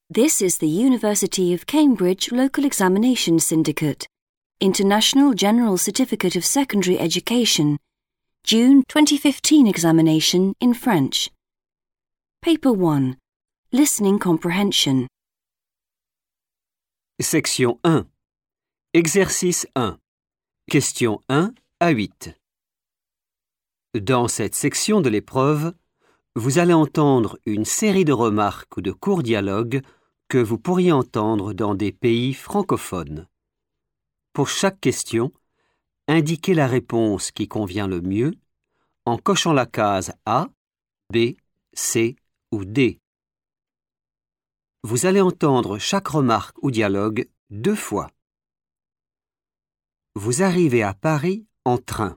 This is the University of Cambridge Local Examination Syndicate, International General Certificate of Secondary Education, June 2015 examination in French. Paper 1. Listening Comprehension. Section 1. Exercice 1. Questions 1 à 8. Dans cette section de l'épreuve, vous allez entendre une série de remarques ou de courts dialogues que vous pourriez entendre dans des pays francophones. Pour chaque question, indiquez la réponse qui convient le mieux en cochant la case A, B, C ou D. Vous allez entendre chaque remarque ou dialogue 2 fois. Vous arrivez à Paris en train.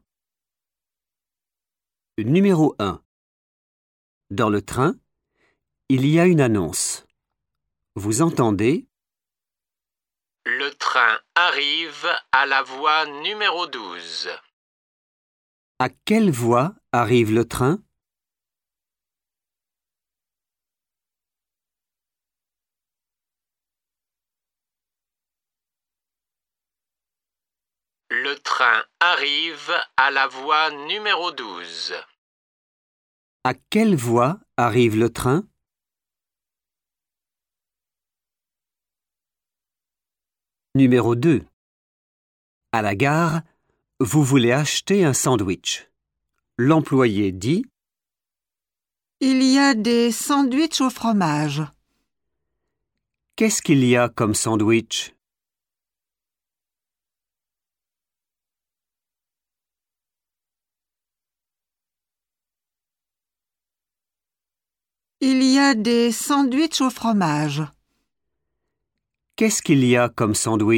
Numéro 1. Dans le train, il y a une annonce. Vous entendez ? Le train arrive à la voie numéro 12. À quelle voie arrive le train ? Le train arrive à la voie numéro 12. À quelle voie arrive le train ? Numéro 2. À la gare, vous voulez acheter un sandwich. L'employé dit : Il y a des sandwichs au fromage. Qu'est-ce qu'il y a comme sandwich ? Il y a des sandwichs au fromage. Qu'est-ce qu'il y a comme sandwich ?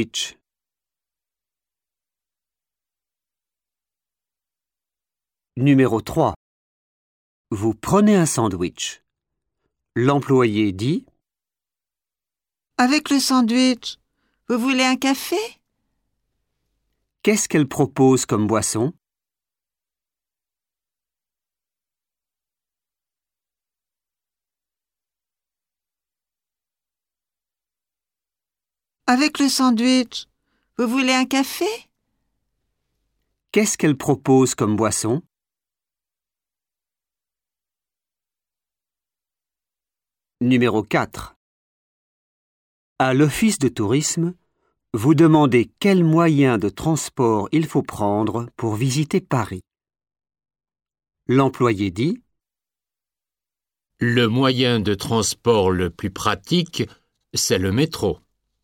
Numéro 3. Vous prenez un sandwich. L'employé dit : Avec le sandwich, vous voulez un café ? Qu'est-ce qu'elle propose comme boisson ? Avec le sandwich, vous voulez un café ? Qu'est-ce qu'elle propose comme boisson ? Numéro 4. À l'office de tourisme, vous demandez quel moyen de transport il faut prendre pour visiter Paris. L'employé dit : Le moyen de transport le plus pratique, c'est le métro.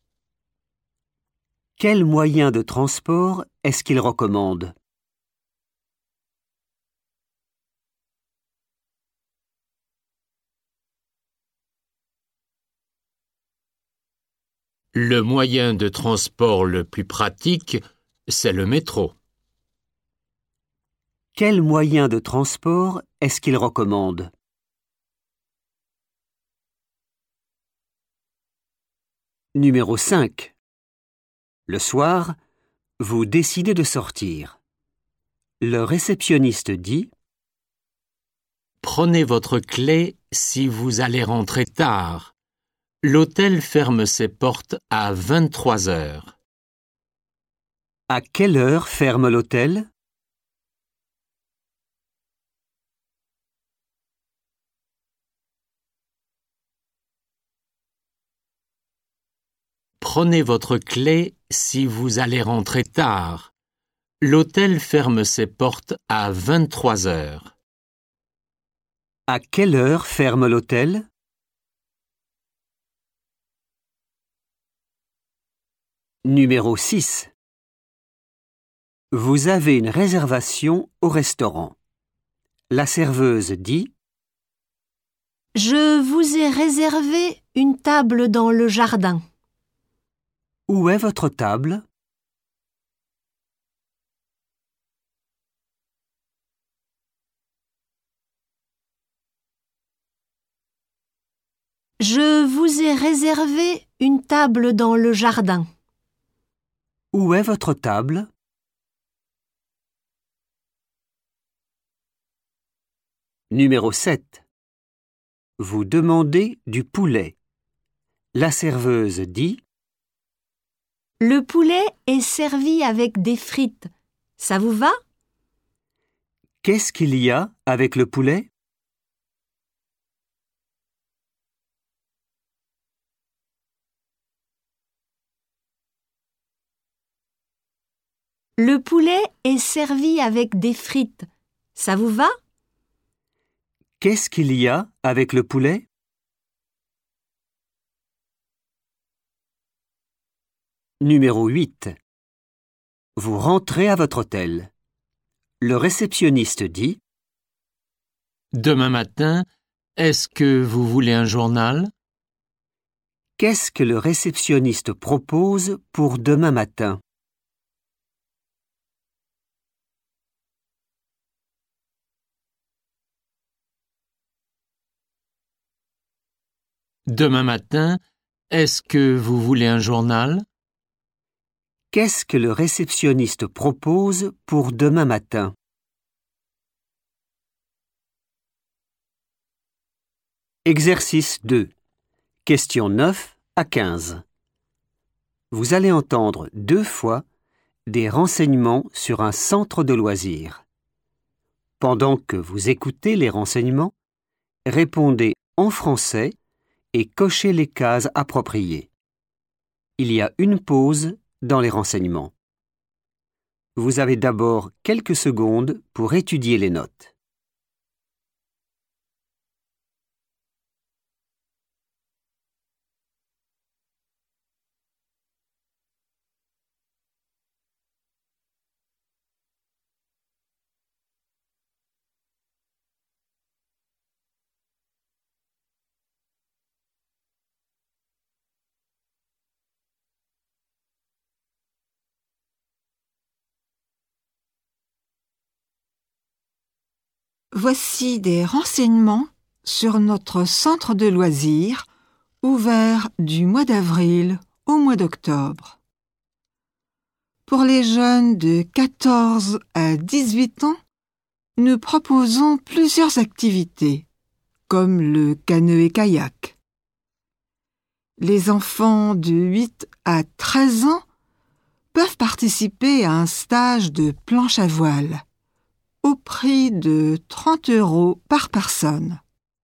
Quel moyen de transport est-ce qu'il recommande ? Le moyen de transport le plus pratique, c'est le métro. Quel moyen de transport est-ce qu'il recommande ? Numéro 5. Le soir, vous décidez de sortir. Le réceptionniste dit : Prenez votre clé si vous allez rentrer tard. L'hôtel ferme ses portes à 23 heures. À quelle heure ferme l'hôtel ? Prenez votre clé si vous allez rentrer tard. L'hôtel ferme ses portes à 23 heures. À quelle heure ferme l'hôtel ? Numéro 6. Vous avez une réservation au restaurant. La serveuse dit : Je vous ai réservé une table dans le jardin. Où est votre table ? Je vous ai réservé une table dans le jardin. Où est votre table ? Numéro 7. Vous demandez du poulet. La serveuse dit « Le poulet est servi avec des frites. Ça vous va ? » Qu'est-ce qu'il y a avec le poulet ? Le poulet est servi avec des frites. Ça vous va ? Qu'est-ce qu'il y a avec le poulet ? Numéro 8. Vous rentrez à votre hôtel. Le réceptionniste dit « Demain matin, est-ce que vous voulez un journal ? » Qu'est-ce que le réceptionniste propose pour demain matin ? Demain matin, est-ce que vous voulez un journal ? Qu'est-ce que le réceptionniste propose pour demain matin ? Exercice 2. Questions 9 à 15. Vous allez entendre 2 fois des renseignements sur un centre de loisirs. Pendant que vous écoutez les renseignements, répondez en français et cochez les cases appropriées. Il y a une pause dans les renseignements. Vous avez d'abord quelques secondes pour étudier les notes. Voici des renseignements sur notre centre de loisirs ouvert du mois d'avril au mois d'octobre. Pour les jeunes de 14 à 18 ans, nous proposons plusieurs activités, comme le canoë-kayak. Les enfants de 8 à 13 ans peuvent participer à un stage de planche à voile au prix de 30 € par personne.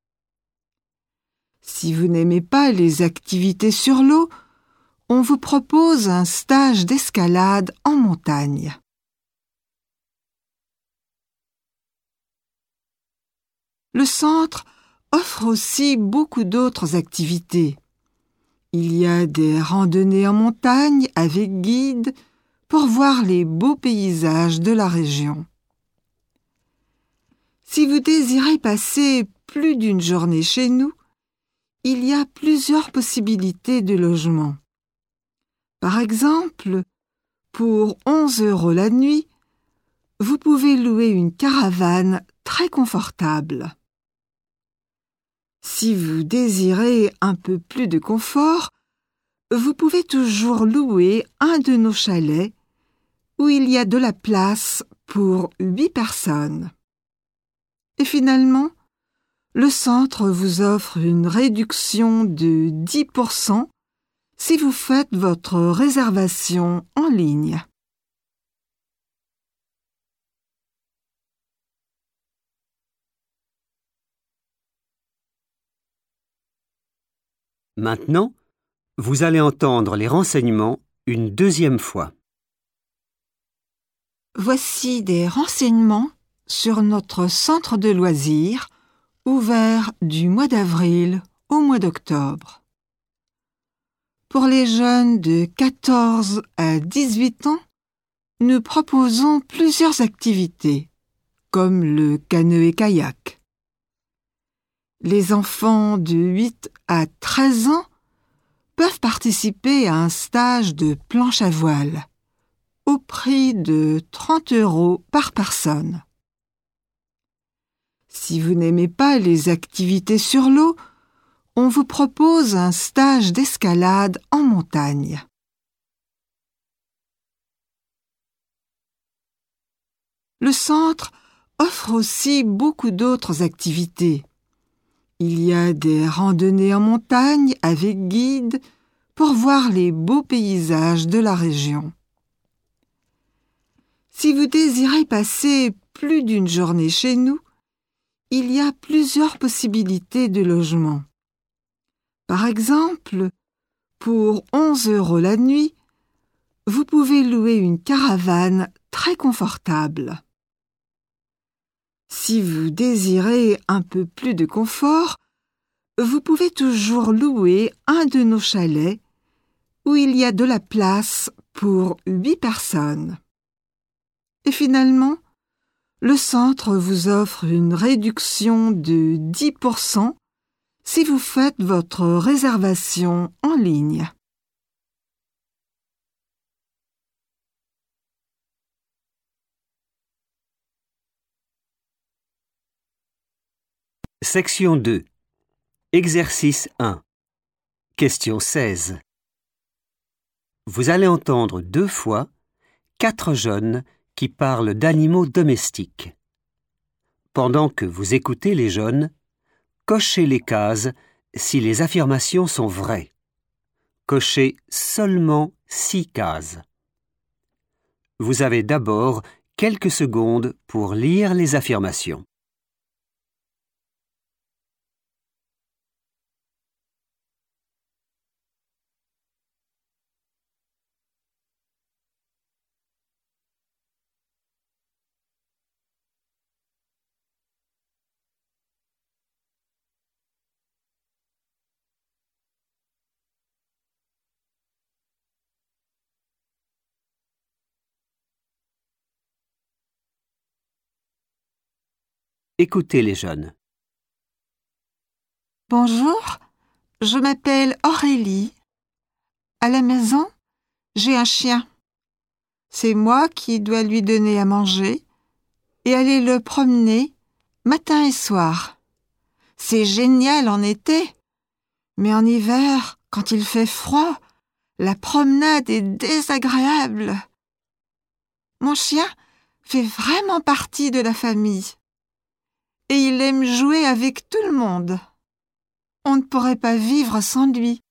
Si vous n'aimez pas les activités sur l'eau, on vous propose un stage d'escalade en montagne. Le centre offre aussi beaucoup d'autres activités. Il y a des randonnées en montagne avec guide pour voir les beaux paysages de la région. Si vous désirez passer plus d'une journée chez nous, il y a plusieurs possibilités de logement. Par exemple, pour 11 € la nuit, vous pouvez louer une caravane très confortable. Si vous désirez un peu plus de confort, vous pouvez toujours louer un de nos chalets où il y a de la place pour 8 personnes. Et finalement, le centre vous offre une réduction de 10% si vous faites votre réservation en ligne. Maintenant, vous allez entendre les renseignements une deuxième fois. Voici des renseignements sur notre centre de loisirs ouvert du mois d'avril au mois d'octobre. Pour les jeunes de 14 à 18 ans, nous proposons plusieurs activités, comme le canoë-kayak. Les enfants de 8 à 13 ans peuvent participer à un stage de planche à voile au prix de 30 € par personne. Si vous n'aimez pas les activités sur l'eau, on vous propose un stage d'escalade en montagne. Le centre offre aussi beaucoup d'autres activités. Il y a des randonnées en montagne avec guide pour voir les beaux paysages de la région. Si vous désirez passer plus d'une journée chez nous, il y a plusieurs possibilités de logement. Par exemple, pour 11 € la nuit, vous pouvez louer une caravane très confortable. Si vous désirez un peu plus de confort, vous pouvez toujours louer un de nos chalets où il y a de la place pour 8 personnes. Et finalement, le centre vous offre une réduction de 10% si vous faites votre réservation en ligne. Section 2. Exercice 1. Question 16. Vous allez entendre 2 fois 4 jeunes qui parlent d'animaux domestiques. Pendant que vous écoutez les jeunes, cochez les cases si les affirmations sont vraies. Cochez seulement 6 cases. Vous avez d'abord quelques secondes pour lire les affirmations. Écoutez les jeunes. Bonjour, je m'appelle Aurélie. À la maison, j'ai un chien. C'est moi qui dois lui donner à manger et aller le promener matin et soir. C'est génial en été, mais en hiver, quand il fait froid, la promenade est désagréable. Mon chien fait vraiment partie de la famille. Et il aime jouer avec tout le monde. On ne pourrait pas vivre sans lui.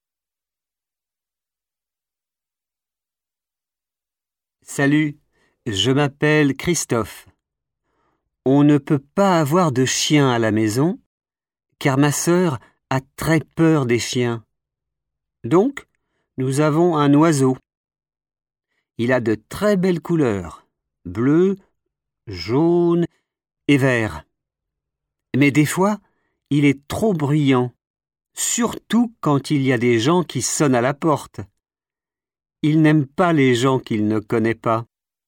Salut, je m'appelle Christophe. On ne peut pas avoir de chien à la maison, car ma sœur a très peur des chiens. Donc, nous avons un oiseau. Il a de très belles couleurs, bleu, jaune et vert. Mais des fois, il est trop bruyant, surtout quand il y a des gens qui sonnent à la porte. Il n'aime pas les gens qu'il ne connaît pas.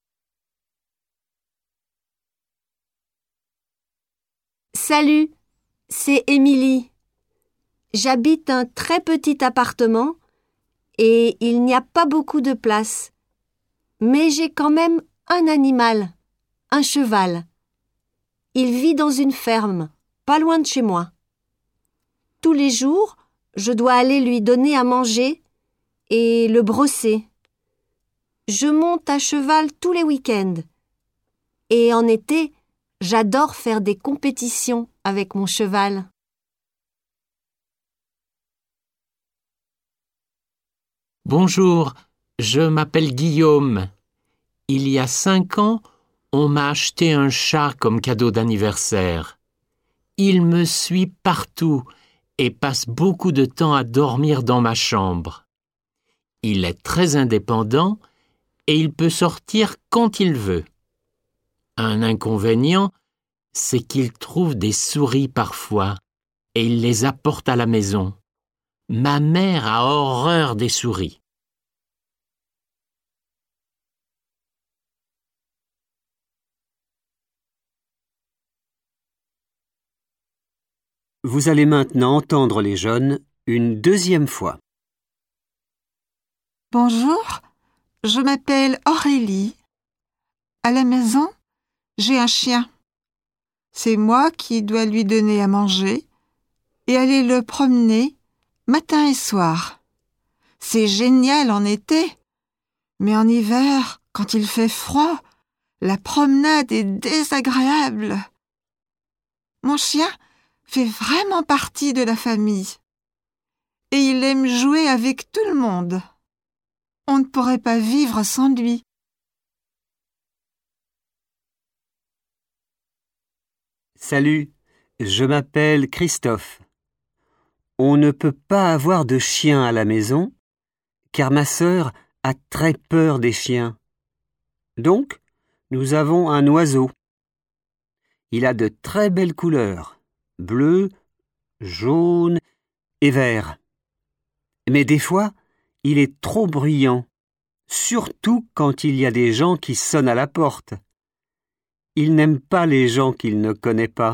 Salut, c'est Émilie. J'habite un très petit appartement et il n'y a pas beaucoup de place. Mais j'ai quand même un animal, un cheval. Il vit dans une ferme, pas loin de chez moi. Tous les jours, je dois aller lui donner à manger et le brosser. Je monte à cheval tous les week-ends. Et en été, j'adore faire des compétitions avec mon cheval. Bonjour, je m'appelle Guillaume. Il y a 5 ans, on m'a acheté un chat comme cadeau d'anniversaire. Il me suit partout et passe beaucoup de temps à dormir dans ma chambre. Il est très indépendant et il peut sortir quand il veut. Un inconvénient, c'est qu'il trouve des souris parfois et il les apporte à la maison. Ma mère a horreur des souris. Vous allez maintenant entendre les jeunes une 2e fois. Bonjour, je m'appelle Aurélie. À la maison, j'ai un chien. C'est moi qui dois lui donner à manger et aller le promener matin et soir. C'est génial en été, mais en hiver, quand il fait froid, la promenade est désagréable. Mon chien fait vraiment partie de la famille. Et il aime jouer avec tout le monde. On ne pourrait pas vivre sans lui. Salut, je m'appelle Christophe. On ne peut pas avoir de chien à la maison, car ma sœur a très peur des chiens. Donc, nous avons un oiseau. Il a de très belles couleurs, bleu, jaune et vert. Mais des fois, il est trop bruyant, surtout quand il y a des gens qui sonnent à la porte. Il n'aime pas les gens qu'il ne connaît pas.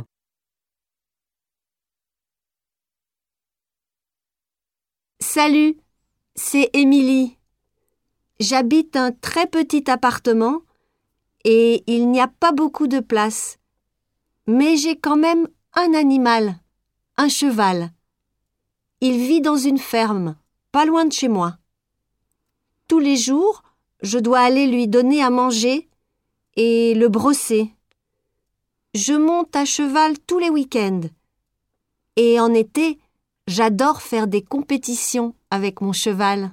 Salut, c'est Émilie. J'habite un très petit appartement et il n'y a pas beaucoup de place. Mais j'ai quand même un animal, un cheval. Il vit dans une ferme, pas loin de chez moi. Tous les jours, je dois aller lui donner à manger et le brosser. Je monte à cheval tous les week-ends. Et en été, j'adore faire des compétitions avec mon cheval.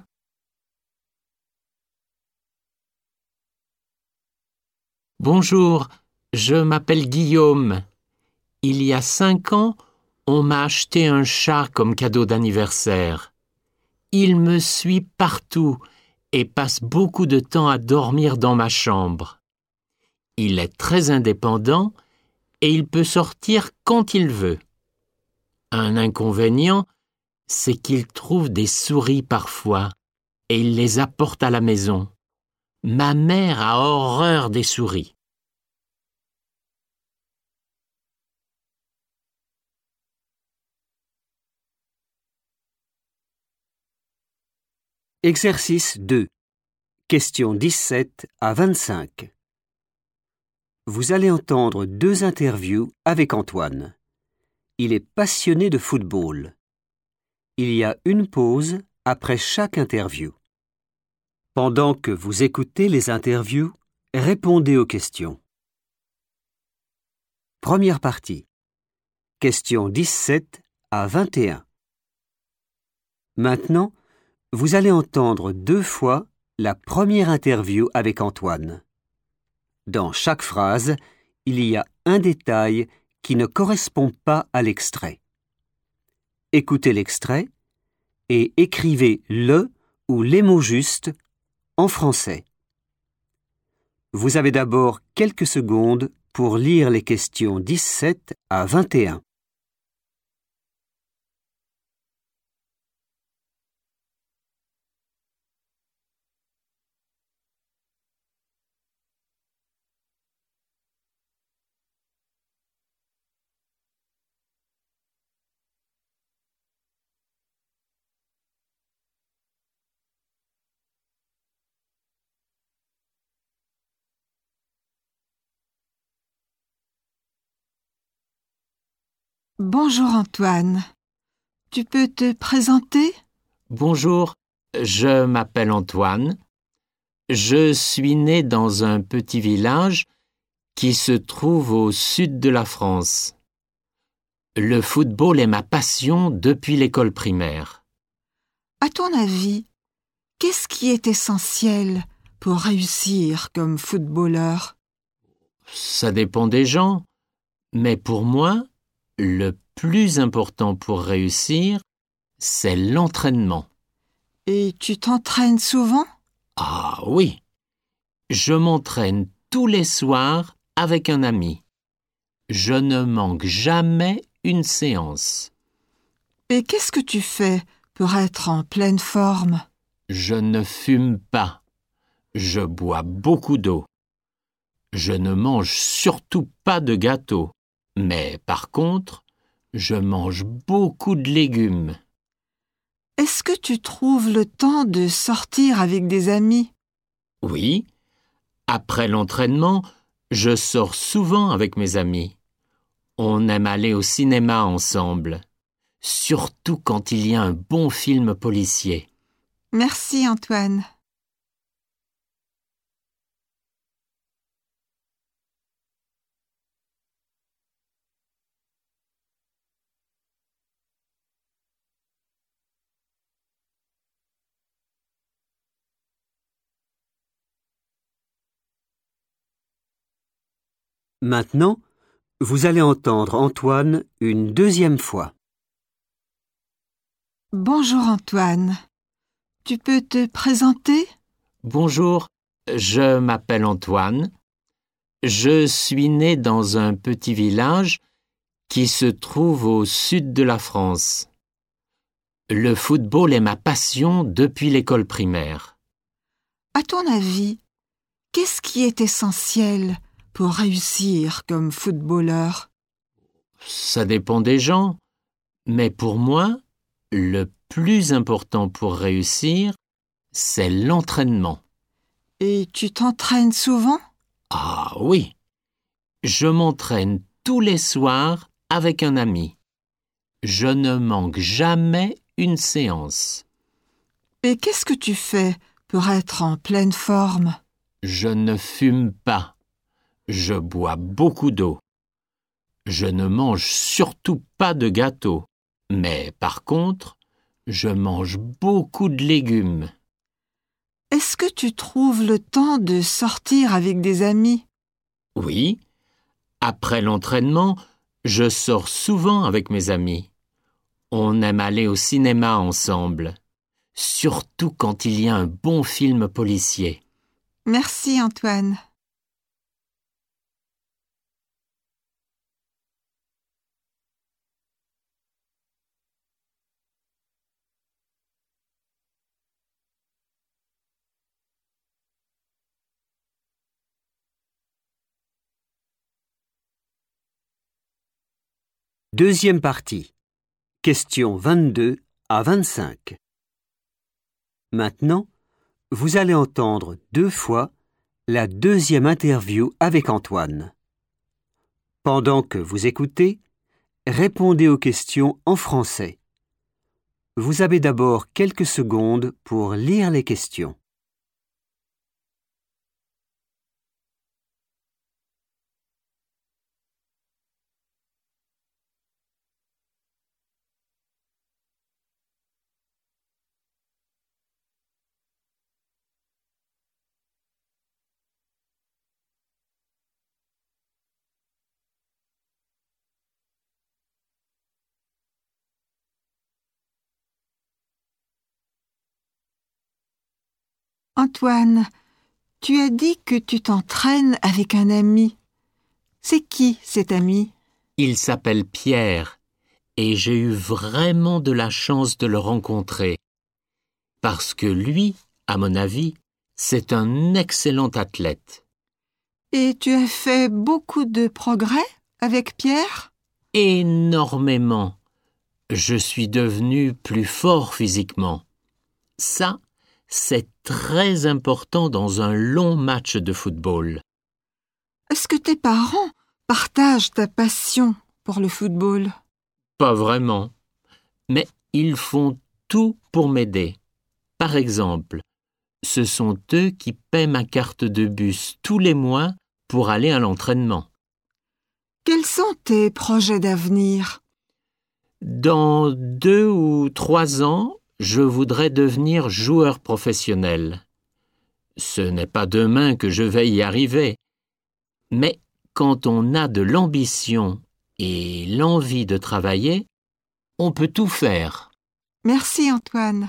Bonjour, je m'appelle Guillaume. Il y a 5 ans, on m'a acheté un chat comme cadeau d'anniversaire. Il me suit partout et passe beaucoup de temps à dormir dans ma chambre. Il est très indépendant et il peut sortir quand il veut. Un inconvénient, c'est qu'il trouve des souris parfois et il les apporte à la maison. Ma mère a horreur des souris. Exercice 2. Questions 17 à 25. Vous allez entendre 2 interviews avec Antoine. Il est passionné de football. Il y a une pause après chaque interview. Pendant que vous écoutez les interviews, répondez aux questions. Première partie. Questions 17 à 21. Maintenant, vous allez entendre 2 fois la première interview avec Antoine. Dans chaque phrase, il y a un détail qui ne correspond pas à l'extrait. Écoutez l'extrait et écrivez le ou les mots justes en français. Vous avez d'abord quelques secondes pour lire les questions 17 à 21. Bonjour Antoine. Tu peux te présenter? Bonjour, je m'appelle Antoine. Je suis né dans un petit village qui se trouve au sud de la France. Le football est ma passion depuis l'école primaire. À ton avis, qu'est-ce qui est essentiel pour réussir comme footballeur? Ça dépend des gens, mais pour moi, le plus important pour réussir, c'est l'entraînement. Et tu t'entraînes souvent? Ah oui, je m'entraîne tous les soirs avec un ami. Je ne manque jamais une séance. Et qu'est-ce que tu fais pour être en pleine forme? Je ne fume pas. Je bois beaucoup d'eau. Je ne mange surtout pas de gâteaux. Mais par contre, je mange beaucoup de légumes. Est-ce que tu trouves le temps de sortir avec des amis? Oui, après l'entraînement, je sors souvent avec mes amis. On aime aller au cinéma ensemble, surtout quand il y a un bon film policier. Merci Antoine. Maintenant, vous allez entendre Antoine une deuxième fois. Bonjour Antoine. Tu peux te présenter? Bonjour, je m'appelle Antoine. Je suis né dans un petit village qui se trouve au sud de la France. Le football est ma passion depuis l'école primaire. À ton avis, qu'est-ce qui est essentiel pour réussir comme footballeur? Ça dépend des gens, mais pour moi, le plus important pour réussir, c'est l'entraînement. Et tu t'entraînes souvent? Ah oui, je m'entraîne tous les soirs avec un ami. Je ne manque jamais une séance. Et qu'est-ce que tu fais pour être en pleine forme? Je ne fume pas. Je bois beaucoup d'eau. Je ne mange surtout pas de gâteaux. Mais par contre, je mange beaucoup de légumes. Est-ce que tu trouves le temps de sortir avec des amis? Oui, après l'entraînement, je sors souvent avec mes amis. On aime aller au cinéma ensemble, surtout quand il y a un bon film policier. Merci Antoine. Deuxième partie. Questions 22 à 25. Maintenant, vous allez entendre 2 fois la deuxième interview avec Antoine. Pendant que vous écoutez, répondez aux questions en français. Vous avez d'abord quelques secondes pour lire les questions. Antoine, tu as dit que tu t'entraînes avec un ami. C'est qui cet ami? Il s'appelle Pierre et j'ai eu vraiment de la chance de le rencontrer. Parce que lui, à mon avis, c'est un excellent athlète. Et tu as fait beaucoup de progrès avec Pierre? Énormément. Je suis devenu plus fort physiquement. Ça, c'est très important dans un long match de football. Est-ce que tes parents partagent ta passion pour le football? Pas vraiment. Mais ils font tout pour m'aider. Par exemple, ce sont eux qui paient ma carte de bus tous les mois pour aller à l'entraînement. Quels sont tes projets d'avenir? Dans 2 ou 3 ans, je voudrais devenir joueur professionnel. Ce n'est pas demain que je vais y arriver. Mais quand on a de l'ambition et l'envie de travailler, on peut tout faire. Merci Antoine.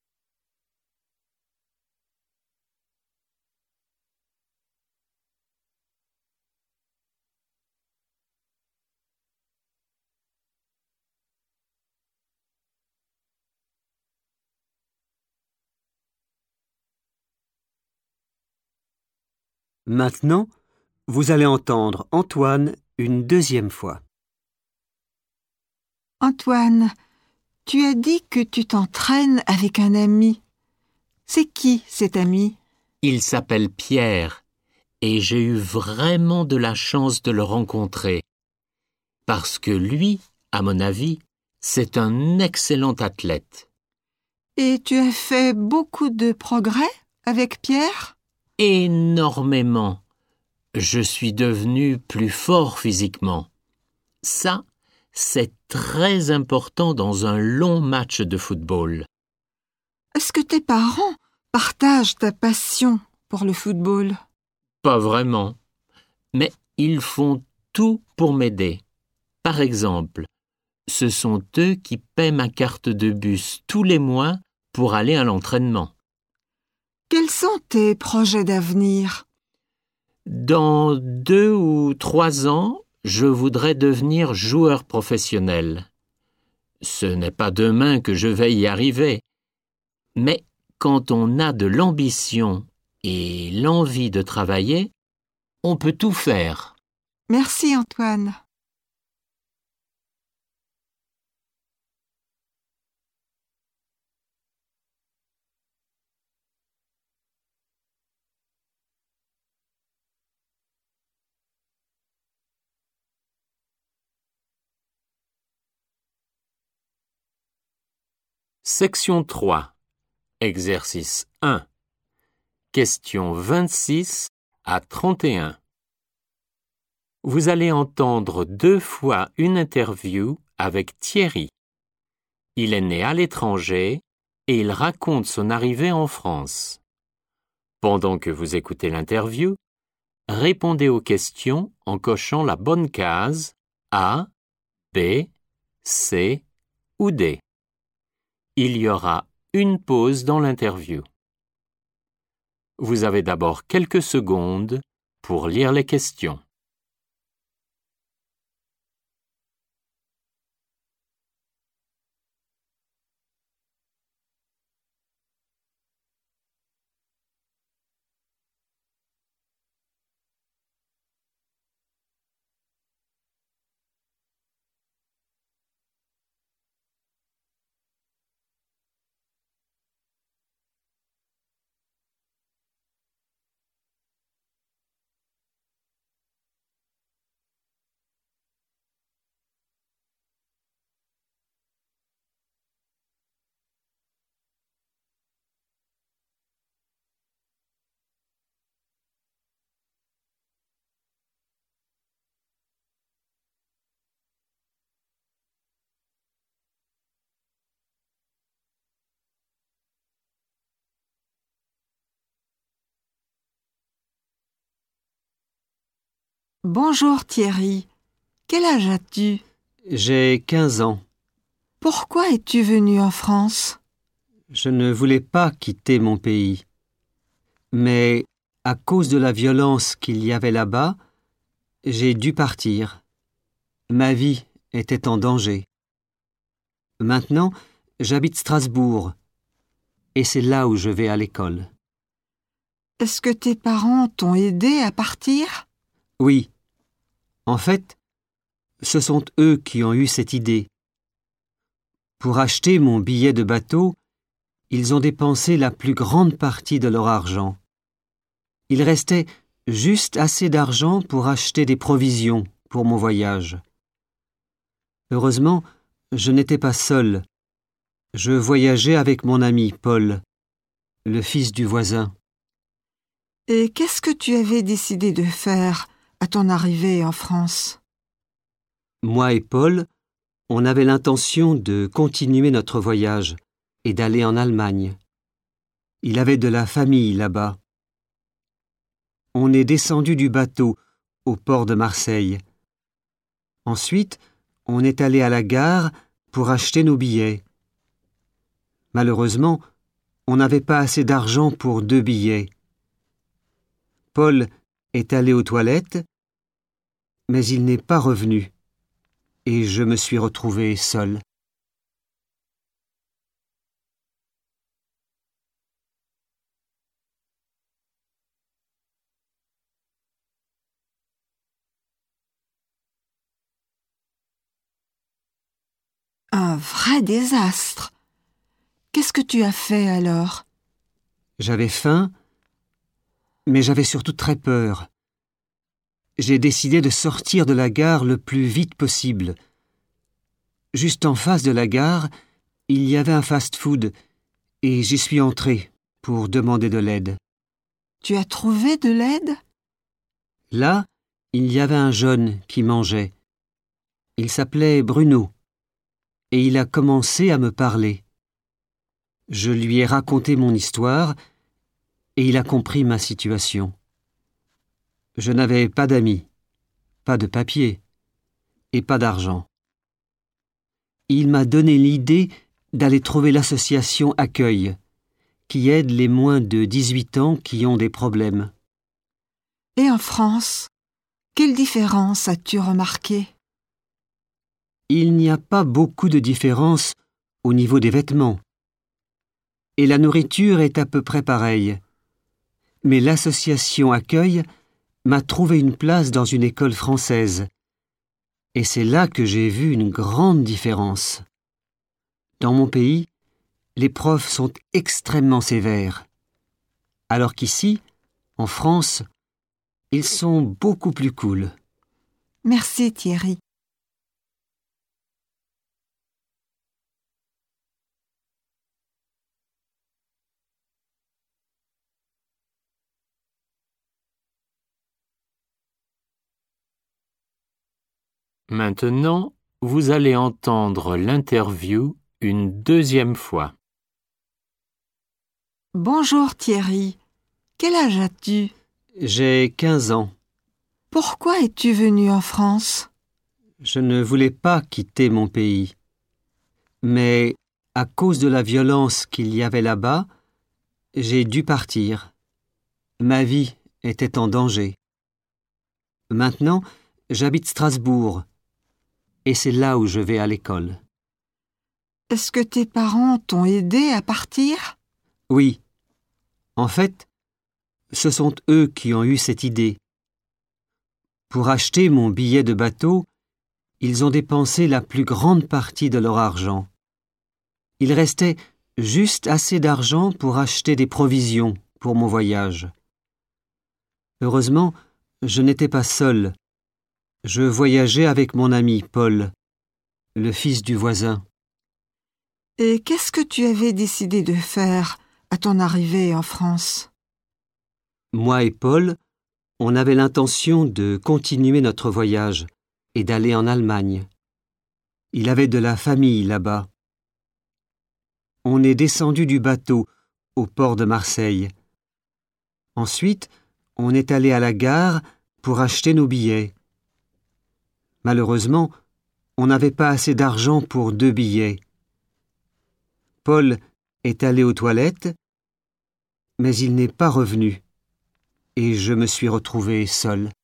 Maintenant, vous allez entendre Antoine une deuxième fois. Antoine, tu as dit que tu t'entraînes avec un ami. C'est qui cet ami? Il s'appelle Pierre et j'ai eu vraiment de la chance de le rencontrer. Parce que lui, à mon avis, c'est un excellent athlète. Et tu as fait beaucoup de progrès avec Pierre? Énormément. Je suis devenu plus fort physiquement. Ça, c'est très important dans un long match de football. Est-ce que tes parents partagent ta passion pour le football? Pas vraiment. Mais ils font tout pour m'aider. Par exemple, ce sont eux qui paient ma carte de bus tous les mois pour aller à l'entraînement. Quels sont tes projets d'avenir? Dans 2 ou 3 ans, je voudrais devenir joueur professionnel. Ce n'est pas demain que je vais y arriver, mais quand on a de l'ambition et l'envie de travailler, on peut tout faire. Merci Antoine. Section 3. Exercice 1. Questions 26 à 31. Vous allez entendre 2 fois une interview avec Thierry. Il est né à l'étranger et il raconte son arrivée en France. Pendant que vous écoutez l'interview, répondez aux questions en cochant la bonne case A, B, C ou D. Il y aura une pause dans l'interview. Vous avez d'abord quelques secondes pour lire les questions. Bonjour Thierry. Quel âge as-tu? J'ai 15 ans. Pourquoi es-tu venu en France? Je ne voulais pas quitter mon pays. Mais à cause de la violence qu'il y avait là-bas, j'ai dû partir. Ma vie était en danger. Maintenant, j'habite Strasbourg et c'est là où je vais à l'école. Est-ce que tes parents t'ont aidé à partir? Oui. En fait, ce sont eux qui ont eu cette idée. Pour acheter mon billet de bateau, ils ont dépensé la plus grande partie de leur argent. Il restait juste assez d'argent pour acheter des provisions pour mon voyage. Heureusement, je n'étais pas seul. Je voyageais avec mon ami Paul, le fils du voisin. Et qu'est-ce que tu avais décidé de faire à ton arrivée en France? Moi et Paul, on avait l'intention de continuer notre voyage et d'aller en Allemagne. Il avait de la famille là-bas. On est descendu du bateau au port de Marseille. Ensuite, on est allé à la gare pour acheter nos billets. Malheureusement, on n'avait pas assez d'argent pour 2 billets. Paul est allé aux toilettes, mais il n'est pas revenu, et je me suis retrouvé seul. Un vrai désastre. Qu'est-ce que tu as fait alors? J'avais faim, mais j'avais surtout très peur. J'ai décidé de sortir de la gare le plus vite possible. Juste en face de la gare, il y avait un fast-food et j'y suis entré pour demander de l'aide. Tu as trouvé de l'aide? Là, il y avait un jeune qui mangeait. Il s'appelait Bruno et il a commencé à me parler. Je lui ai raconté mon histoire et il a compris ma situation. Je n'avais pas d'amis pas de papier et pas d'argent. Il m'a donné l'idée d'aller trouver l'association Accueil, qui aide les moins de 18 ans qui ont des problèmes. Et en France, quelle différence as-tu remarqué? Il n'y a pas beaucoup de différence au niveau des vêtements. Et la nourriture est à peu près pareille. Mais l'association Accueil m'a trouvé une place dans une école française. Et c'est là que j'ai vu une grande différence. Dans mon pays, les profs sont extrêmement sévères. Alors qu'ici, en France, ils sont beaucoup plus cool. Merci Thierry. Maintenant, vous allez entendre l'interview une deuxième fois. Bonjour Thierry. Quel âge as-tu? J'ai 15 ans. Pourquoi es-tu venu en France? Je ne voulais pas quitter mon pays. Mais à cause de la violence qu'il y avait là-bas, j'ai dû partir. Ma vie était en danger. Maintenant, j'habite Strasbourg. Et c'est là où je vais à l'école. Est-ce que tes parents t'ont aidé à partir? Oui. En fait, ce sont eux qui ont eu cette idée. Pour acheter mon billet de bateau, ils ont dépensé la plus grande partie de leur argent. Il restait juste assez d'argent pour acheter des provisions pour mon voyage. Heureusement, je n'étais pas seul. Je voyageais avec mon ami Paul, le fils du voisin. Et qu'est-ce que tu avais décidé de faire à ton arrivée en France? Moi et Paul, on avait l'intention de continuer notre voyage et d'aller en Allemagne. Il avait de la famille là-bas. On est descendu du bateau au port de Marseille. Ensuite, on est allé à la gare pour acheter nos billets. Malheureusement, on n'avait pas assez d'argent pour 2 billets. Paul est allé aux toilettes, mais il n'est pas revenu, et je me suis retrouvé seul.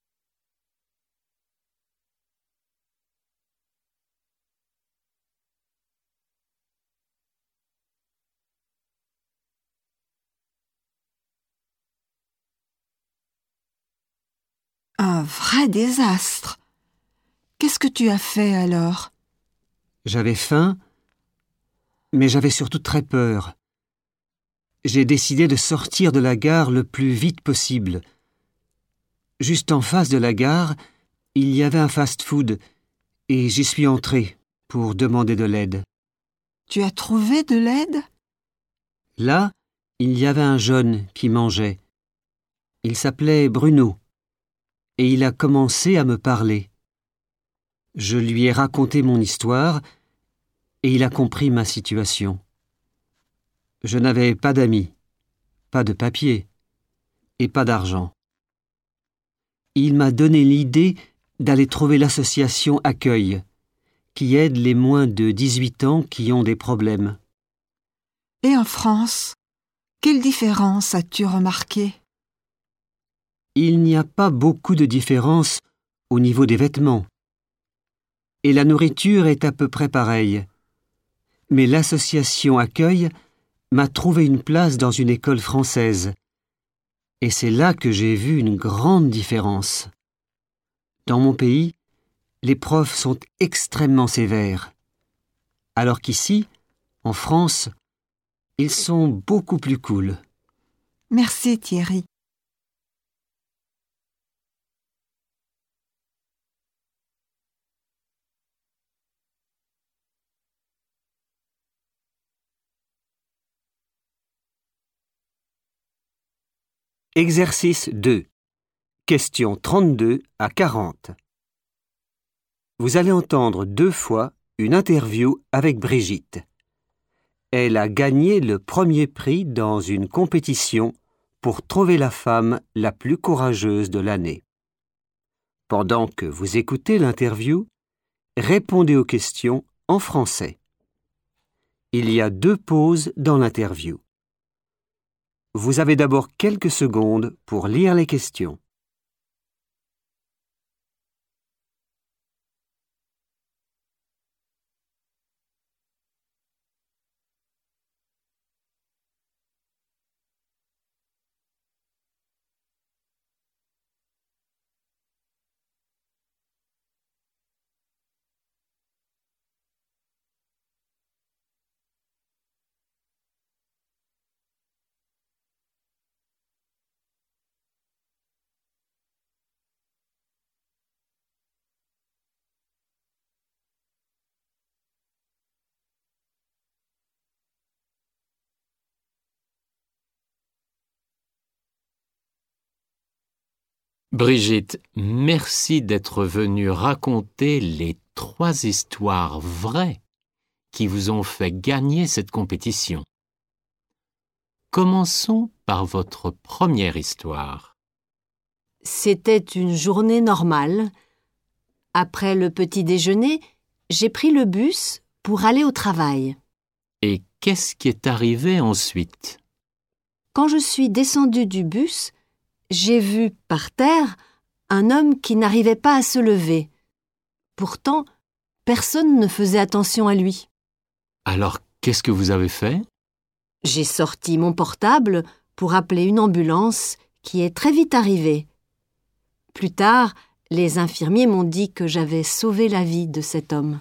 Un vrai désastre. Qu'est-ce que tu as fait alors? J'avais faim, mais j'avais surtout très peur. J'ai décidé de sortir de la gare le plus vite possible. Juste en face de la gare, il y avait un fast-food, et j'y suis entré pour demander de l'aide. Tu as trouvé de l'aide? Là, il y avait un jeune qui mangeait. Il s'appelait Bruno, et il a commencé à me parler. Je lui ai raconté mon histoire, et il a compris ma situation. Je n'avais pas d'amis, pas de papier, et pas d'argent. Il m'a donné l'idée d'aller trouver l'association Accueil, qui aide les moins de 18 ans qui ont des problèmes. Et en France, quelle différence as-tu remarqué? Il n'y a pas beaucoup de différence au niveau des vêtements. Et la nourriture est à peu près pareille. Mais l'association Accueil m'a trouvé une place dans une école française. Et c'est là que j'ai vu une grande différence. Dans mon pays, les profs sont extrêmement sévères. Alors qu'ici, en France, ils sont beaucoup plus cool. Merci Thierry. Exercice 2. Questions 32 à 40. Vous allez entendre 2 fois une interview avec Brigitte. Elle a gagné le premier prix dans une compétition pour trouver la femme la plus courageuse de l'année. Pendant que vous écoutez l'interview, répondez aux questions en français. Il y a 2 pauses dans l'interview. Vous avez d'abord quelques secondes pour lire les questions. Brigitte, merci d'être venue raconter les 3 histoires vraies qui vous ont fait gagner cette compétition. Commençons par votre première histoire. C'était une journée normale. Après le petit déjeuner, j'ai pris le bus pour aller au travail. Et qu'est-ce qui est arrivé ensuite? Quand je suis descendue du bus, j'ai vu par terre un homme qui n'arrivait pas à se lever. Pourtant, personne ne faisait attention à lui. Alors, qu'est-ce que vous avez fait? J'ai sorti mon portable pour appeler une ambulance qui est très vite arrivée. Plus tard, les infirmiers m'ont dit que j'avais sauvé la vie de cet homme.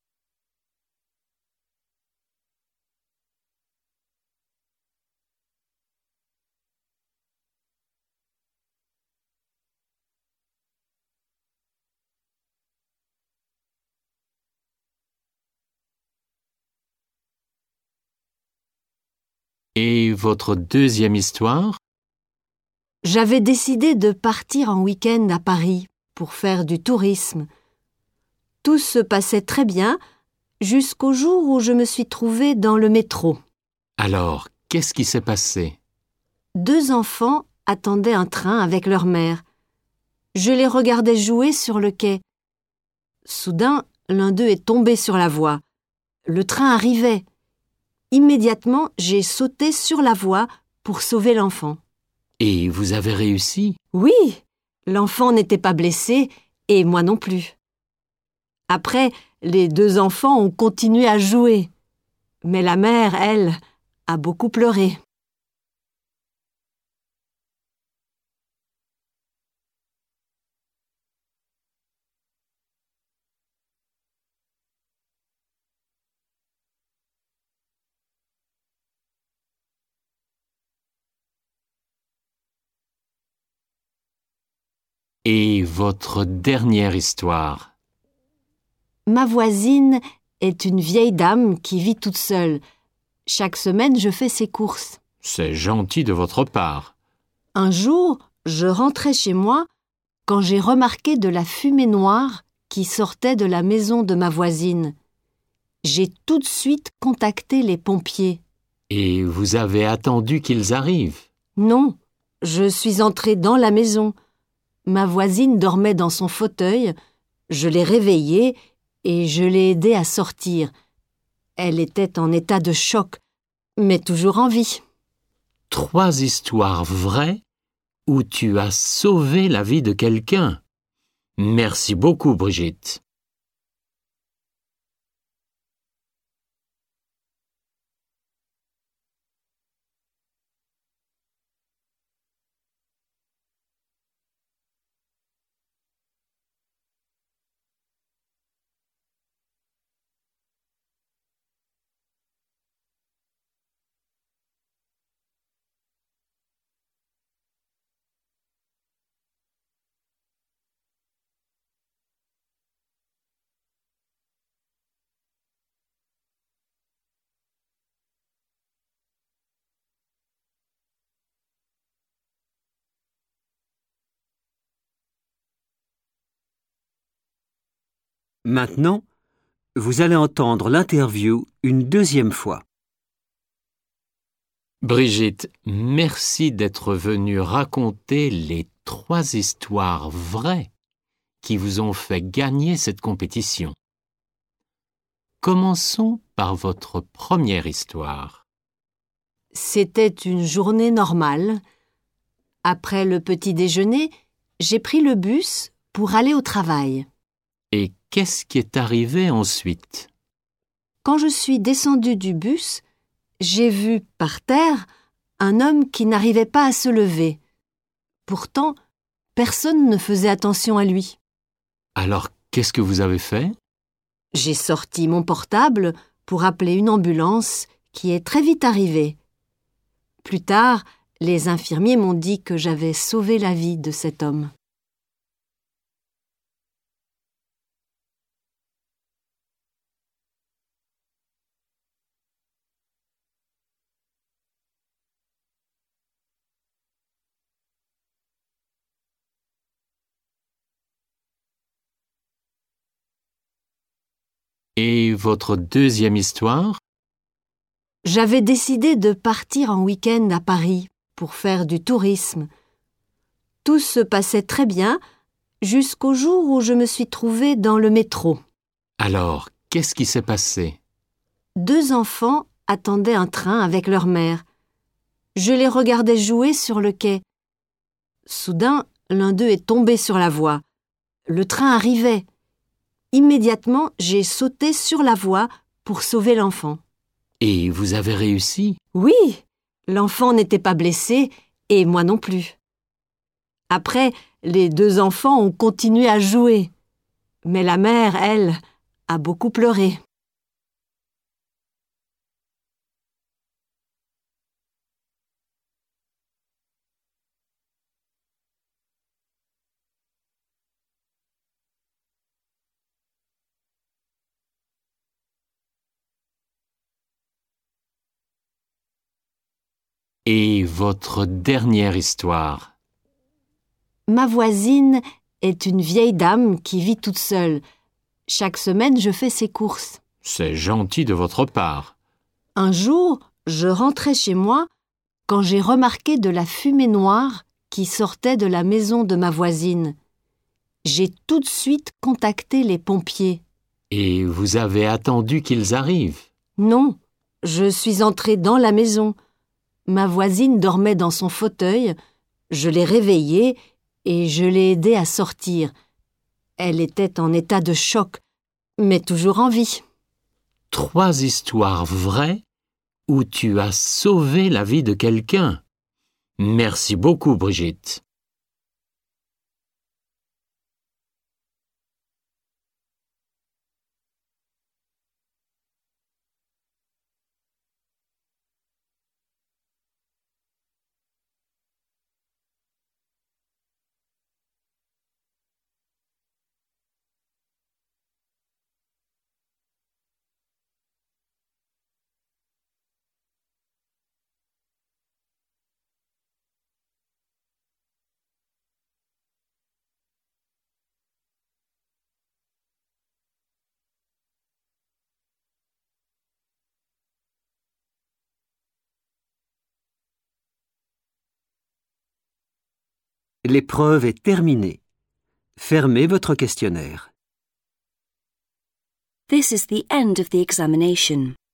Et votre deuxième histoire? J'avais décidé de partir en week-end à Paris pour faire du tourisme. Tout se passait très bien jusqu'au jour où je me suis trouvée dans le métro. Alors, qu'est-ce qui s'est passé? 2 enfants attendaient un train avec leur mère. Je les regardais jouer sur le quai. Soudain, l'un d'eux est tombé sur la voie. Le train arrivait. Immédiatement, j'ai sauté sur la voie pour sauver l'enfant. Et vous avez réussi? Oui, l'enfant n'était pas blessé et moi non plus. Après, les 2 enfants ont continué à jouer. Mais la mère, elle, a beaucoup pleuré. Et votre dernière histoire? Ma voisine est une vieille dame qui vit toute seule. Chaque semaine, je fais ses courses. C'est gentil de votre part. Un jour, je rentrais chez moi quand j'ai remarqué de la fumée noire qui sortait de la maison de ma voisine. J'ai tout de suite contacté les pompiers. Et vous avez attendu qu'ils arrivent? Non, je suis entrée dans la maison. Ma voisine dormait dans son fauteuil. Je l'ai réveillée et je l'ai aidée à sortir. Elle était en état de choc, mais toujours en vie. 3 histoires vraies où tu as sauvé la vie de quelqu'un. Merci beaucoup, Brigitte. Maintenant, vous allez entendre l'interview une 2e fois. Brigitte, merci d'être venue raconter les 3 histoires vraies qui vous ont fait gagner cette compétition. Commençons par votre première histoire. C'était une journée normale. Après le petit déjeuner, j'ai pris le bus pour aller au travail. Et qu'est-ce qui est arrivé ensuite? Quand je suis descendue du bus, j'ai vu par terre un homme qui n'arrivait pas à se lever. Pourtant, personne ne faisait attention à lui. Alors, qu'est-ce que vous avez fait? J'ai sorti mon portable pour appeler une ambulance qui est très vite arrivée. Plus tard, les infirmiers m'ont dit que j'avais sauvé la vie de cet homme. Et votre deuxième histoire? J'avais décidé de partir en week-end à Paris pour faire du tourisme. Tout se passait très bien jusqu'au jour où je me suis trouvée dans le métro. Alors, qu'est-ce qui s'est passé? 2 enfants attendaient un train avec leur mère. Je les regardais jouer sur le quai. Soudain, l'un d'eux est tombé sur la voie. Le train arrivait. Immédiatement, j'ai sauté sur la voie pour sauver l'enfant. Et vous avez réussi? Oui, l'enfant n'était pas blessé et moi non plus. Après, les 2 enfants ont continué à jouer. Mais la mère, elle, a beaucoup pleuré. Et votre dernière histoire? Ma voisine est une vieille dame qui vit toute seule. Chaque semaine, je fais ses courses. C'est gentil de votre part. Un jour, je rentrais chez moi quand j'ai remarqué de la fumée noire qui sortait de la maison de ma voisine. J'ai tout de suite contacté les pompiers. Et vous avez attendu qu'ils arrivent? Non, je suis entrée dans la maison. Ma voisine dormait dans son fauteuil. Je l'ai réveillée et je l'ai aidée à sortir. Elle était en état de choc, mais toujours en vie. 3 histoires vraies où tu as sauvé la vie de quelqu'un. Merci beaucoup, Brigitte. L'épreuve est terminée. Fermez votre questionnaire. This is the end of the examination.